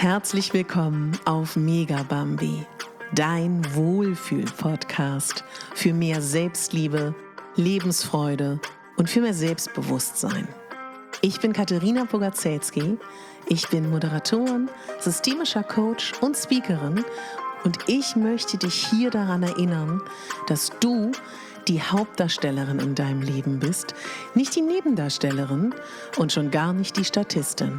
Herzlich willkommen auf Megabambi, dein Wohlfühl-Podcast für mehr Selbstliebe, Lebensfreude und für mehr Selbstbewusstsein. Ich bin Katharina Bogaczewski, ich bin Moderatorin, systemischer Coach und Speakerin und ich möchte dich hier daran erinnern, dass du die Hauptdarstellerin in deinem Leben bist, nicht die Nebendarstellerin und schon gar nicht die Statistin.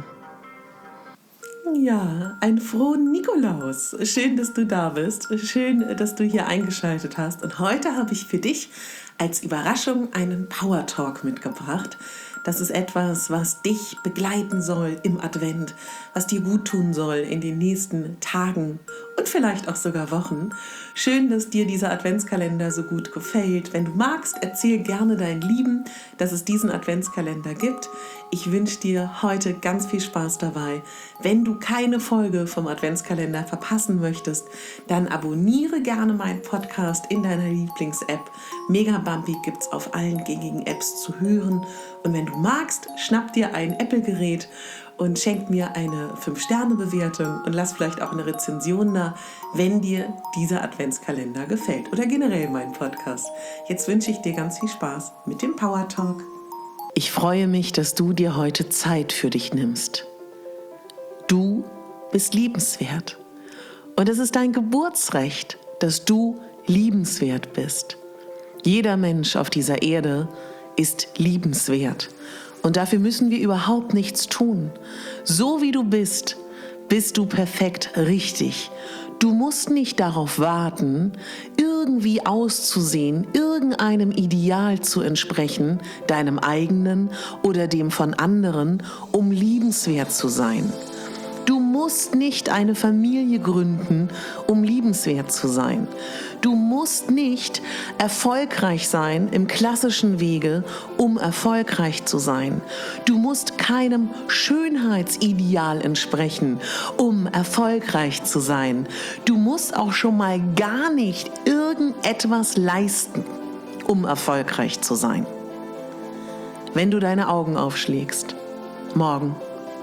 Ja, einen frohen Nikolaus. Schön, dass du da bist. Schön, dass du hier eingeschaltet hast. Und heute habe ich für dich als Überraschung einen Power Talk mitgebracht. Das ist etwas, was dich begleiten soll im Advent, was dir gut tun soll in den nächsten Tagen und vielleicht auch sogar Wochen. Schön, dass dir dieser Adventskalender so gut gefällt. Wenn du magst, erzähl gerne deinen Lieben, dass es diesen Adventskalender gibt. Ich wünsche dir heute ganz viel Spaß dabei. Wenn du keine Folge vom Adventskalender verpassen möchtest, dann abonniere gerne meinen Podcast in deiner Lieblings-App. Megabambi gibt es auf allen gängigen Apps zu hören. Und wenn du magst, schnapp dir ein Apple-Gerät und schenk mir eine 5-Sterne-Bewertung und lass vielleicht auch eine Rezension da, wenn dir dieser Adventskalender gefällt oder generell mein Podcast. Jetzt wünsche ich dir ganz viel Spaß mit dem Power Talk. Ich freue mich, dass du dir heute Zeit für dich nimmst. Du bist liebenswert und es ist dein Geburtsrecht, dass du liebenswert bist. Jeder Mensch auf dieser Erde ist liebenswert. Und dafür müssen wir überhaupt nichts tun. So wie du bist, bist du perfekt richtig. Du musst nicht darauf warten, irgendwie auszusehen, irgendeinem Ideal zu entsprechen, deinem eigenen oder dem von anderen, um liebenswert zu sein. Du musst nicht eine Familie gründen, um liebenswert zu sein. Du musst nicht erfolgreich sein im klassischen Wege, um erfolgreich zu sein. Du musst keinem Schönheitsideal entsprechen, um erfolgreich zu sein. Du musst auch schon mal gar nicht irgendetwas leisten, um erfolgreich zu sein. Wenn du deine Augen aufschlägst, morgen,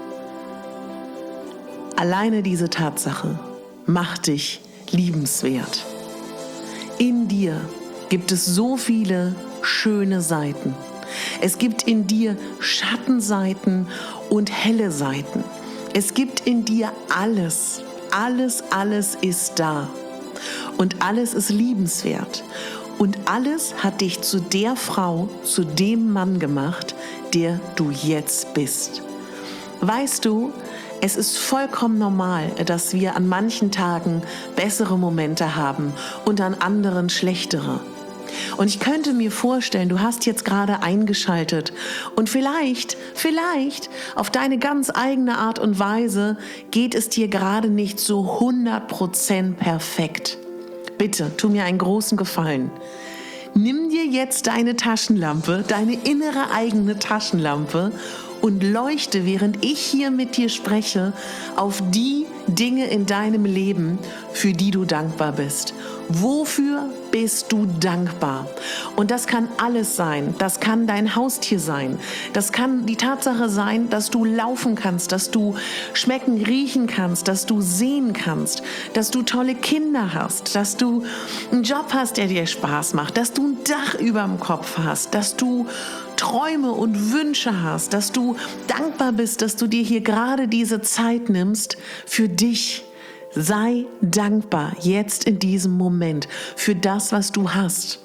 alleine diese Tatsache macht dich liebenswert. In dir gibt es so viele schöne Seiten. Es gibt in dir Schattenseiten und helle Seiten. Es gibt in dir alles. Alles ist da. Und alles ist liebenswert. Und alles hat dich zu der Frau, zu dem Mann gemacht, der du jetzt bist. Weißt du, es ist vollkommen normal, dass wir an manchen Tagen bessere Momente haben und an anderen schlechtere. Und ich könnte mir vorstellen, du hast jetzt gerade eingeschaltet und vielleicht auf deine ganz eigene Art und Weise geht es dir gerade nicht so 100% perfekt. Bitte, tu mir einen großen Gefallen. Nimm dir jetzt deine Taschenlampe, deine innere eigene Taschenlampe und leuchte, während ich hier mit dir spreche, auf die Dinge in deinem Leben, für die du dankbar bist. Wofür bist du dankbar? Und das kann alles sein. Das kann dein Haustier sein. Das kann die Tatsache sein, dass du laufen kannst, dass du schmecken, riechen kannst, dass du sehen kannst, dass du tolle Kinder hast, dass du einen Job hast, der dir Spaß macht, dass du ein Dach über dem Kopf hast, dass du Träume und Wünsche hast, dass du dankbar bist, dass du dir hier gerade diese Zeit nimmst für dich. Sei dankbar jetzt in diesem Moment für das, was du hast.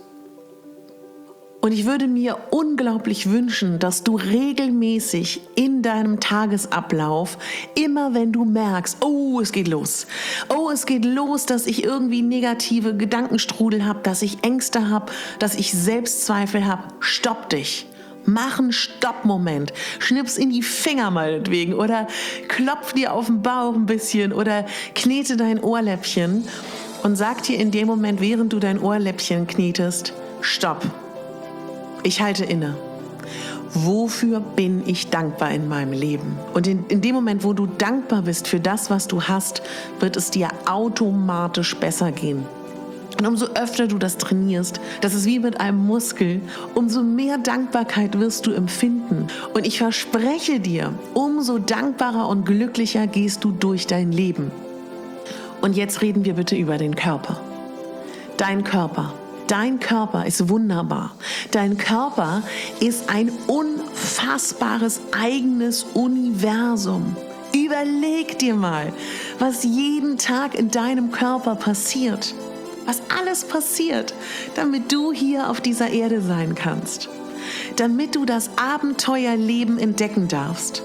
Und ich würde mir unglaublich wünschen, dass du regelmäßig in deinem Tagesablauf, immer wenn du merkst, es geht los, dass ich irgendwie negative Gedankenstrudel habe, dass ich Ängste habe, dass ich Selbstzweifel habe, stopp dich. Mach einen Stoppmoment, schnips in die Finger meinetwegen oder klopf dir auf den Bauch ein bisschen oder knete dein Ohrläppchen und sag dir in dem Moment, während du dein Ohrläppchen knetest, stopp, ich halte inne. Wofür bin ich dankbar in meinem Leben? Und in dem Moment, wo du dankbar bist für das, was du hast, wird es dir automatisch besser gehen. Und umso öfter du das trainierst, das ist wie mit einem Muskel, umso mehr Dankbarkeit wirst du empfinden. Und ich verspreche dir, umso dankbarer und glücklicher gehst du durch dein Leben. Und jetzt reden wir bitte über den Körper. Dein Körper ist wunderbar. Dein Körper ist ein unfassbares eigenes Universum. Überleg dir mal, was jeden Tag in deinem Körper passiert. Was alles passiert, damit du hier auf dieser Erde sein kannst. Damit du das Abenteuerleben entdecken darfst.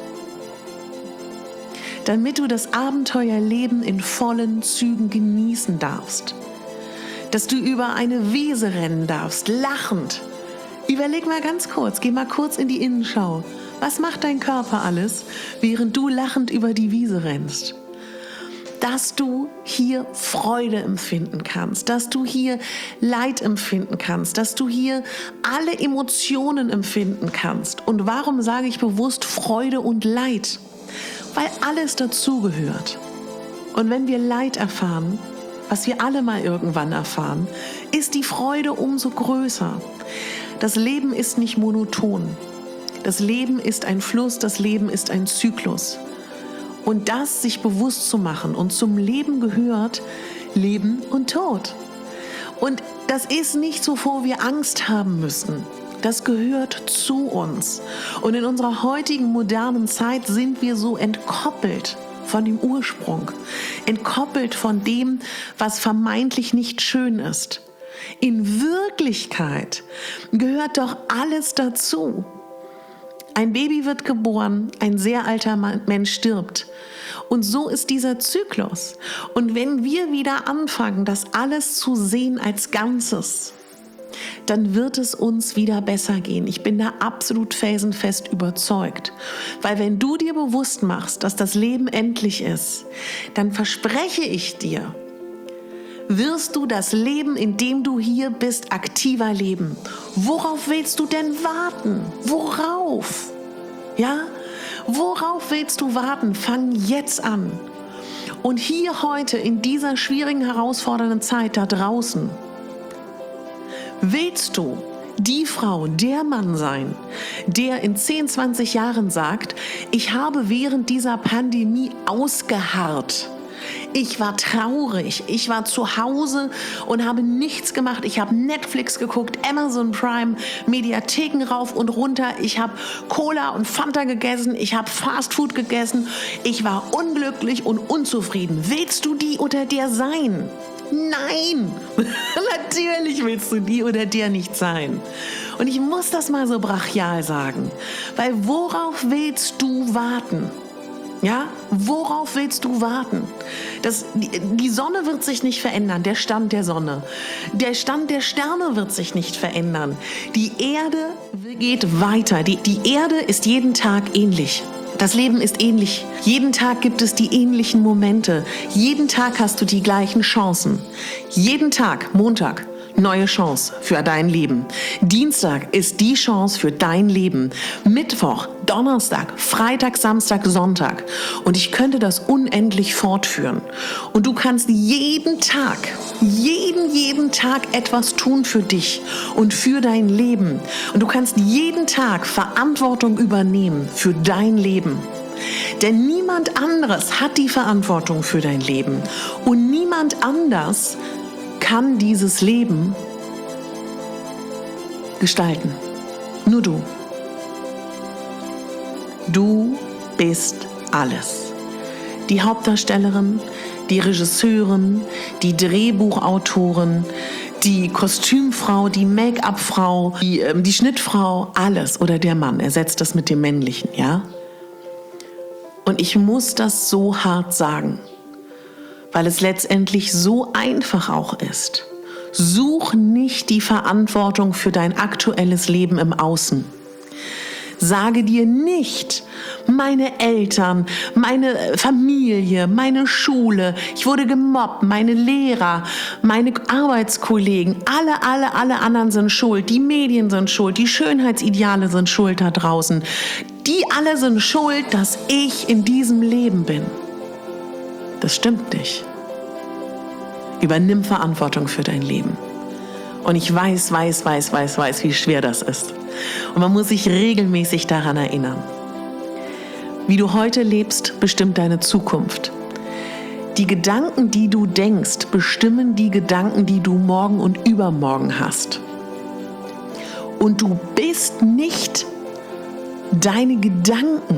Damit du das Abenteuerleben in vollen Zügen genießen darfst. Dass du über eine Wiese rennen darfst, lachend. Überleg mal ganz kurz, geh mal kurz in die Innenschau. Was macht dein Körper alles, während du lachend über die Wiese rennst? Dass du hier Freude empfinden kannst, dass du hier Leid empfinden kannst, dass du hier alle Emotionen empfinden kannst. Und warum sage ich bewusst Freude und Leid? Weil alles dazugehört. Und wenn wir Leid erfahren, was wir alle mal irgendwann erfahren, ist die Freude umso größer. Das Leben ist nicht monoton. Das Leben ist ein Fluss, das Leben ist ein Zyklus. Und das sich bewusst zu machen und zum Leben gehört Leben und Tod. Und das ist nichts, wovor wir Angst haben müssen. Das gehört zu uns. Und in unserer heutigen modernen Zeit sind wir so entkoppelt von dem Ursprung, entkoppelt von dem, was vermeintlich nicht schön ist. In Wirklichkeit gehört doch alles dazu. Ein Baby wird geboren, ein sehr alter Mensch stirbt. Und so ist dieser Zyklus. Und wenn wir wieder anfangen, das alles zu sehen als Ganzes, dann wird es uns wieder besser gehen. Ich bin da absolut felsenfest überzeugt. Weil wenn du dir bewusst machst, dass das Leben endlich ist, dann verspreche ich dir, wirst du das Leben, in dem du hier bist, aktiver leben. Worauf willst du denn warten? Worauf? Ja? Worauf willst du warten? Fang jetzt an. Und hier heute, in dieser schwierigen, herausfordernden Zeit da draußen, willst du die Frau, der Mann sein, der in 10, 20 Jahren sagt, ich habe während dieser Pandemie ausgeharrt. Ich war traurig, ich war zu Hause und habe nichts gemacht. Ich habe Netflix geguckt, Amazon Prime, Mediatheken rauf und runter. Ich habe Cola und Fanta gegessen, ich habe Fast Food gegessen. Ich war unglücklich und unzufrieden. Willst du die oder der sein? Nein, natürlich willst du die oder der nicht sein. Und ich muss das mal so brachial sagen, weil worauf willst du warten? Ja, worauf willst du warten? Die Sonne wird sich nicht verändern, der Stand der Sonne. Der Stand der Sterne wird sich nicht verändern. Die Erde geht weiter. Die Erde ist jeden Tag ähnlich. Das Leben ist ähnlich. Jeden Tag gibt es die ähnlichen Momente. Jeden Tag hast du die gleichen Chancen. Jeden Tag, Montag, neue Chance für dein Leben. Dienstag ist die Chance für dein Leben. Mittwoch, Donnerstag, Freitag, Samstag, Sonntag. Und ich könnte das unendlich fortführen. Und du kannst jeden Tag etwas tun für dich und für dein Leben. Und du kannst jeden Tag Verantwortung übernehmen für dein Leben. Denn niemand anderes hat die Verantwortung für dein Leben. Und niemand anders kann dieses Leben gestalten. Nur du. Du bist alles. Die Hauptdarstellerin, die Regisseurin, die Drehbuchautorin, die Kostümfrau, die Make-up-Frau, die Schnittfrau, alles. Oder der Mann, ersetzt das mit dem Männlichen, ja? Und ich muss das so hart sagen, weil es letztendlich so einfach auch ist. Such nicht die Verantwortung für dein aktuelles Leben im Außen. Sage dir nicht, meine Eltern, meine Familie, meine Schule, ich wurde gemobbt, meine Lehrer, meine Arbeitskollegen, alle anderen sind schuld, die Medien sind schuld, die Schönheitsideale sind schuld da draußen. Die alle sind schuld, dass ich in diesem Leben bin. Das stimmt nicht. Übernimm Verantwortung für dein Leben. Und ich weiß, wie schwer das ist. Und man muss sich regelmäßig daran erinnern. Wie du heute lebst, bestimmt deine Zukunft. Die Gedanken, die du denkst, bestimmen die Gedanken, die du morgen und übermorgen hast. Und du bist nicht deine Gedanken.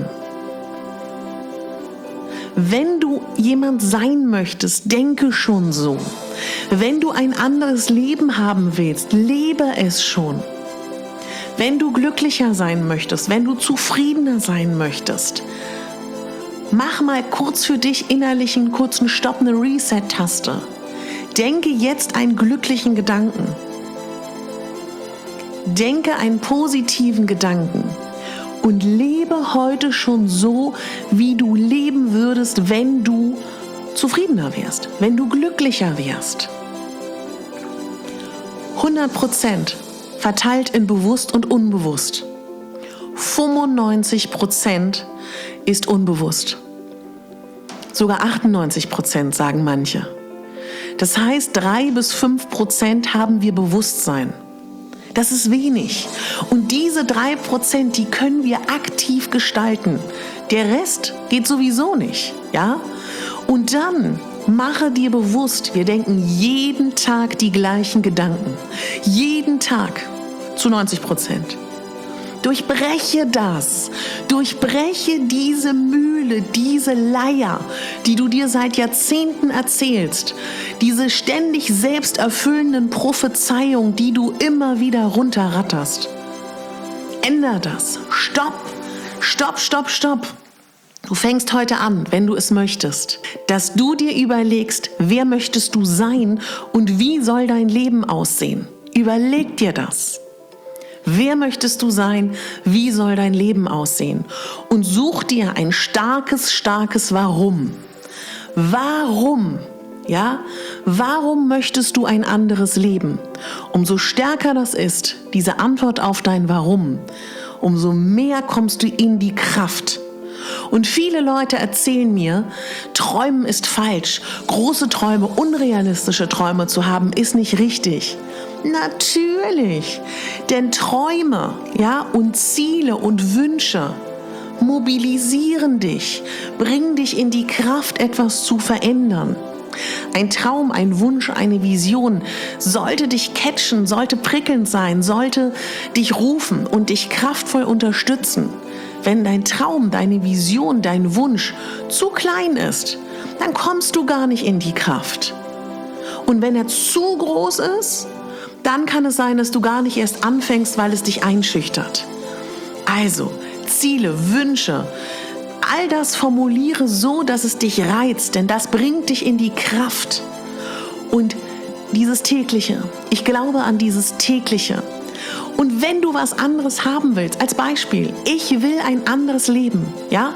Wenn du jemand sein möchtest, denke schon so. Wenn du ein anderes Leben haben willst, lebe es schon. Wenn du glücklicher sein möchtest, wenn du zufriedener sein möchtest, mach mal kurz für dich innerlich einen kurzen Stopp, eine Reset-Taste. Denke jetzt einen glücklichen Gedanken. Denke einen positiven Gedanken. Und lebe heute schon so, wie du leben würdest, wenn du zufriedener wärst, wenn du glücklicher wärst. 100% verteilt in bewusst und unbewusst. 95% ist unbewusst. Sogar 98% sagen manche. Das heißt, 3-5% haben wir Bewusstsein. Das ist wenig. Und diese 3%, die können wir aktiv gestalten. Der Rest geht sowieso nicht, ja? Und dann mache dir bewusst, wir denken jeden Tag die gleichen Gedanken. Jeden Tag zu 90%. Durchbreche das. Durchbreche diese Mühle, diese Leier, die du dir seit Jahrzehnten erzählst. Diese ständig selbsterfüllenden Prophezeiungen, die du immer wieder runterratterst. Änder das. Stopp. Stopp, stopp, stopp. Du fängst heute an, wenn du es möchtest, dass du dir überlegst, wer möchtest du sein und wie soll dein Leben aussehen. Überleg dir das. Wer möchtest du sein? Wie soll dein Leben aussehen? Und such dir ein starkes Warum. Warum? Ja? Warum möchtest du ein anderes Leben? Umso stärker das ist, diese Antwort auf dein Warum, umso mehr kommst du in die Kraft. Und viele Leute erzählen mir, Träumen ist falsch. Große Träume, unrealistische Träume zu haben, ist nicht richtig. Natürlich, denn Träume, ja, und Ziele und Wünsche mobilisieren dich, bringen dich in die Kraft, etwas zu verändern. Ein Traum, ein Wunsch, eine Vision sollte dich catchen, sollte prickelnd sein, sollte dich rufen und dich kraftvoll unterstützen. Wenn dein Traum, deine Vision, dein Wunsch zu klein ist, dann kommst du gar nicht in die Kraft. Und wenn er zu groß ist, dann kann es sein, dass du gar nicht erst anfängst, weil es dich einschüchtert. Also, Ziele, Wünsche, all das formuliere so, dass es dich reizt, denn das bringt dich in die Kraft. Und dieses tägliche, ich glaube an dieses tägliche. Und wenn du was anderes haben willst, als Beispiel, ich will ein anderes Leben, ja?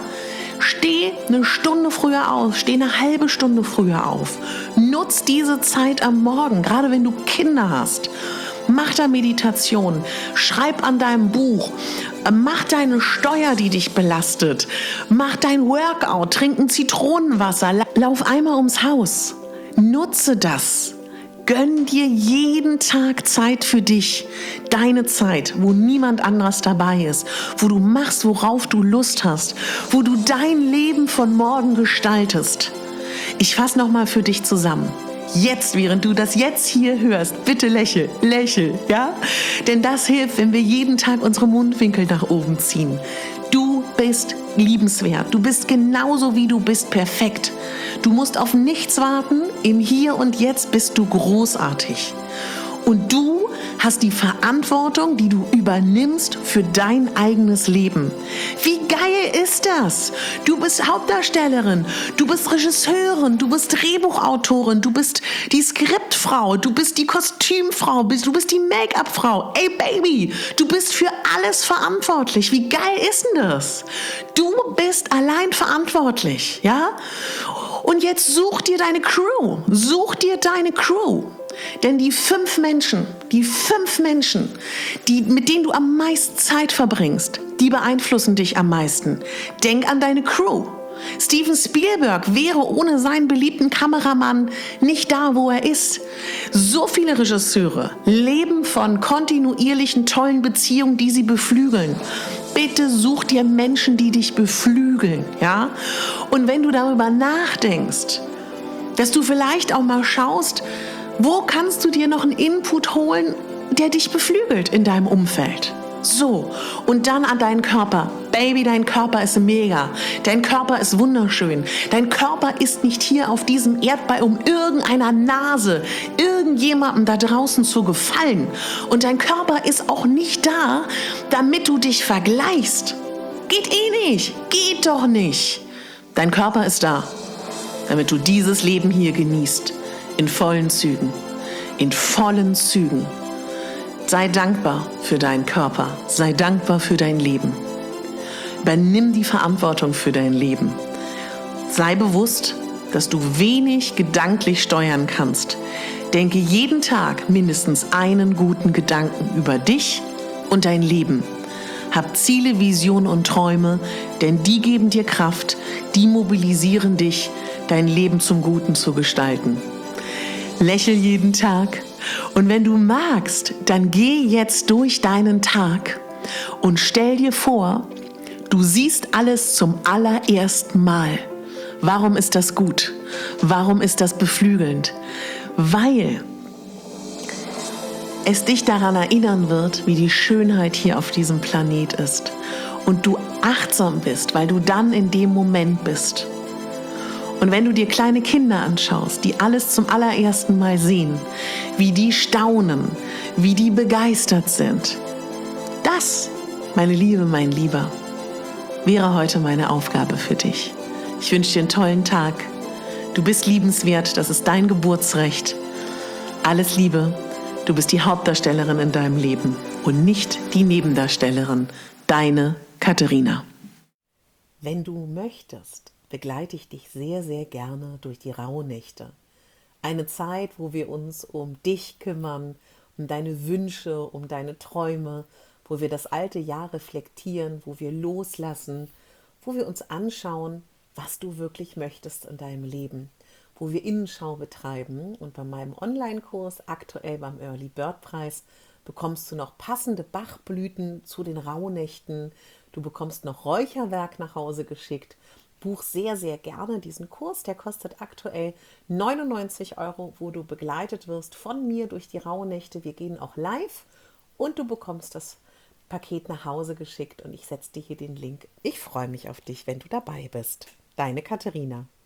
Steh eine Stunde früher auf, steh eine halbe Stunde früher auf. Nutz diese Zeit am Morgen, gerade wenn du Kinder hast. Mach da Meditation, schreib an deinem Buch, mach deine Steuer, die dich belastet, mach dein Workout, trink ein Zitronenwasser, lauf einmal ums Haus. Nutze das. Gönn dir jeden Tag Zeit für dich, deine Zeit, wo niemand anderes dabei ist, wo du machst, worauf du Lust hast, wo du dein Leben von morgen gestaltest. Ich fasse nochmal für dich zusammen. Jetzt, während du das jetzt hier hörst, bitte lächel, ja? Denn das hilft, wenn wir jeden Tag unsere Mundwinkel nach oben ziehen. Du bist liebenswert. Du bist genauso, wie du bist, perfekt. Du musst auf nichts warten. Im Hier und Jetzt bist du großartig. Und du hast die Verantwortung, die du übernimmst für dein eigenes Leben. Wie geil ist das? Du bist Hauptdarstellerin, du bist Regisseurin, du bist Drehbuchautorin, du bist die Skriptfrau, du bist die Kostümfrau, du bist die Make-up-Frau. Ey Baby, du bist für alles verantwortlich. Wie geil ist denn das? Du bist allein verantwortlich, ja? Und jetzt such dir deine Crew. Denn die 5 Menschen, mit denen du am meisten Zeit verbringst, die beeinflussen dich am meisten. Denk an deine Crew. Steven Spielberg wäre ohne seinen beliebten Kameramann nicht da, wo er ist. So viele Regisseure leben von kontinuierlichen tollen Beziehungen, die sie beflügeln. Bitte such dir Menschen, die dich beflügeln, ja? Und wenn du darüber nachdenkst, dass du vielleicht auch mal schaust, wo kannst du dir noch einen Input holen, der dich beflügelt in deinem Umfeld? So, und dann an deinen Körper. Baby, dein Körper ist mega. Dein Körper ist wunderschön. Dein Körper ist nicht hier auf diesem Erdball, um irgendeiner Nase, irgendjemandem da draußen zu gefallen. Und dein Körper ist auch nicht da, damit du dich vergleichst. Geht nicht. Geht doch nicht. Dein Körper ist da, damit du dieses Leben hier genießt. In vollen Zügen. In vollen Zügen. Sei dankbar für deinen Körper. Sei dankbar für dein Leben. Übernimm die Verantwortung für dein Leben. Sei bewusst, dass du wenig gedanklich steuern kannst. Denke jeden Tag mindestens einen guten Gedanken über dich und dein Leben. Hab Ziele, Visionen und Träume, denn die geben dir Kraft, die mobilisieren dich, dein Leben zum Guten zu gestalten. Lächel jeden Tag. Und wenn du magst, dann geh jetzt durch deinen Tag und stell dir vor, du siehst alles zum allerersten Mal. Warum ist das gut? Warum ist das beflügelnd? Weil es dich daran erinnern wird, wie die Schönheit hier auf diesem Planet ist. Und du achtsam bist, weil du dann in dem Moment bist. Und wenn du dir kleine Kinder anschaust, die alles zum allerersten Mal sehen, wie die staunen, wie die begeistert sind, das, meine Liebe, mein Lieber, wäre heute meine Aufgabe für dich. Ich wünsche dir einen tollen Tag. Du bist liebenswert, das ist dein Geburtsrecht. Alles Liebe, du bist die Hauptdarstellerin in deinem Leben und nicht die Nebendarstellerin. Deine Katharina. Wenn du möchtest, begleite ich dich sehr, sehr gerne durch die Rauhnächte. Eine Zeit, wo wir uns um dich kümmern, um deine Wünsche, um deine Träume, wo wir das alte Jahr reflektieren, wo wir loslassen, wo wir uns anschauen, was du wirklich möchtest in deinem Leben, wo wir Innenschau betreiben. Und bei meinem Online-Kurs, aktuell beim Early Bird Preis, bekommst du noch passende Bachblüten zu den Rauhnächten. Du bekommst noch Räucherwerk nach Hause geschickt. Buch sehr, sehr gerne diesen Kurs. Der kostet aktuell 99 €, wo du begleitet wirst von mir durch die Rauhnächte. Wir gehen auch live und du bekommst das Paket nach Hause geschickt und ich setze dir hier den Link. Ich freue mich auf dich, wenn du dabei bist. Deine Katharina.